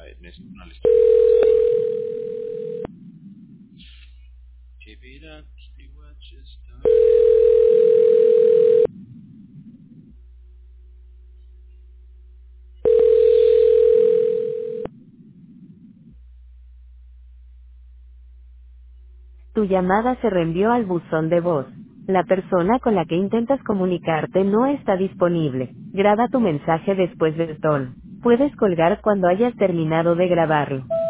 necesito una lista. Keep it up, see what you start. Tu llamada se reenvió al buzón de voz. La persona con la que intentas comunicarte no está disponible. Graba tu mensaje después del tono. Puedes colgar cuando hayas terminado de grabarlo.